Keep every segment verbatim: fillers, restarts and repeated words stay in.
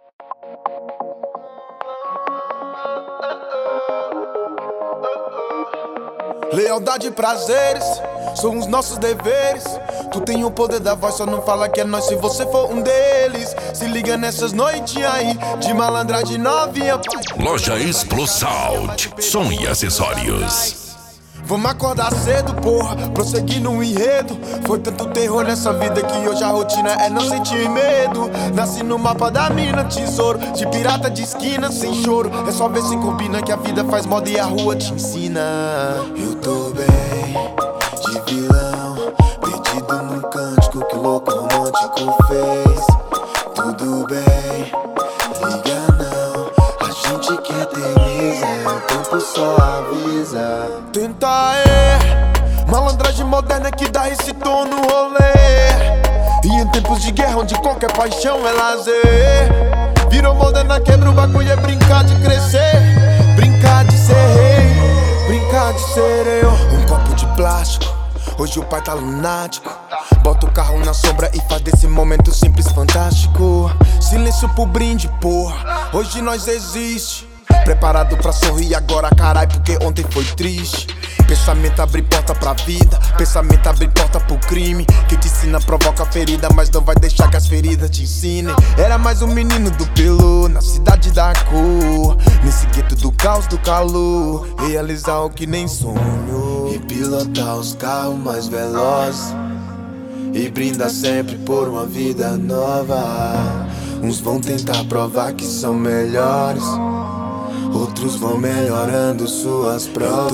Lealdade e prazeres são os nossos deveres. Tu tem o poder da voz, só não fala que é nós se você for um deles. Se liga nessas noites aí, de malandragem novinha. Loja Explo Sound, som e acessórios. Vamos acordar cedo, porra, prosseguir no enredo. Foi tanto terror nessa vida que hoje a rotina é não sentir medo. Nasci no mapa da mina, tesouro de pirata de esquina, sem choro. É só ver se combina que a vida faz moda e a rua te ensina. Eu tô bem, de vilão, perdido num cântico que o louco romântico fez. Tudo bem, liga não, a gente que eterniza, o tempo só avisa. Tenta é malandragem moderna que dá esse tom no rolê. E em tempos de guerra onde qualquer paixão é lazer, virou moderna, quebra o bagulho, é brincar de crescer. Brincar de ser rei, brincar de ser eu. Um copo de plástico, hoje o pai tá lunático. Bota o carro na sombra e faz desse momento simples fantástico. Silêncio pro brinde, porra, hoje nós existe. Preparado pra sorrir agora, carai, porque ontem foi triste. Pensamento abre porta pra vida, pensamento abre porta pro crime. Que te ensina provoca ferida, mas não vai deixar que as feridas te ensinem. Era mais um menino do pelo, na cidade da cor, nesse gueto do caos, do calor. Realizar o que nem sonho e pilotar os carros mais velozes. E brinda sempre por uma vida nova. Uns vão tentar provar que são melhores, outros vão melhorando suas provas.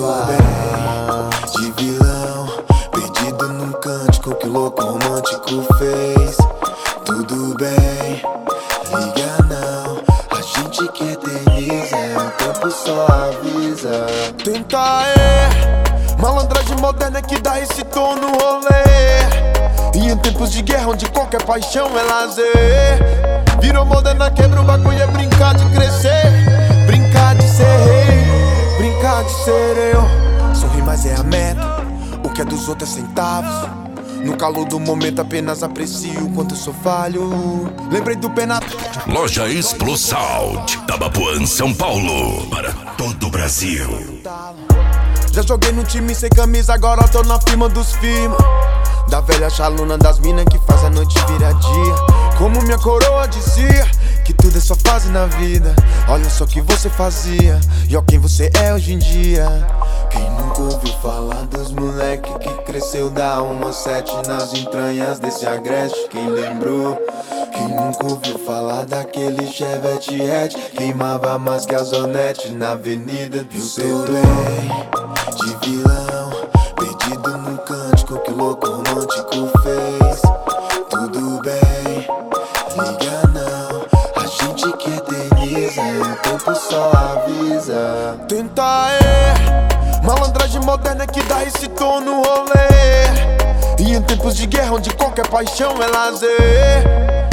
Eu tô bem, de vilão, perdido num cântico que o louco romântico fez. Tudo bem, liga não, a gente que eterniza, o tempo só avisa. Tenta é malandragem moderna que dá esse tom no rolê. E em tempos de guerra onde qualquer paixão é lazer, virou moderna, quebra o bagulho, é brincar de crescer. Brincar de ser rei, brincar de ser eu. Sorrir, mas é a meta, o que é dos outros é centavos. No calor do momento apenas aprecio o quanto eu sou falho. Lembrei do pena. Loja Explo Sound, Tabapuã, São Paulo, para todo o Brasil. Já joguei no time sem camisa, agora tô na firma dos firma. Da velha chaluna das minas que faz a noite virar dia. Como minha coroa dizia, que tudo é só fase na vida. Olha só o que você fazia e ó quem você é hoje em dia. Quem nunca ouviu falar dos moleque que cresceu da uma sete nas entranhas desse agreste? Quem lembrou? Quem nunca ouviu falar daquele Chevette hatch? Queimava mais que a Zonete na avenida do seu bem. De vilão, perdido num cântico que o louco romântico fez. Tudo bem, liga não, a gente que eterniza, o tempo só avisa. Tenta é malandragem moderna que dá esse tom no rolê. E em tempos de guerra onde qualquer paixão é lazer,